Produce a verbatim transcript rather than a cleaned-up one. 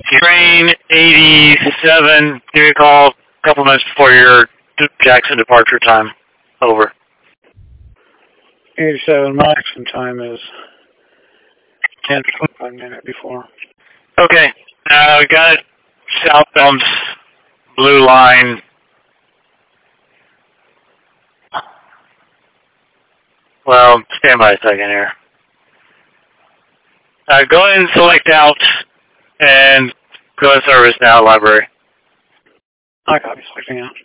Train eighty-seven, give me a call a couple minutes before your Jackson departure time. Over. eighty-seven, my action time is ten to twenty-five minutes before. Okay, uh, we got it southbound blue line. Well, stand by a second here. Uh, go ahead and select out and go to service now, library. I copy selecting out.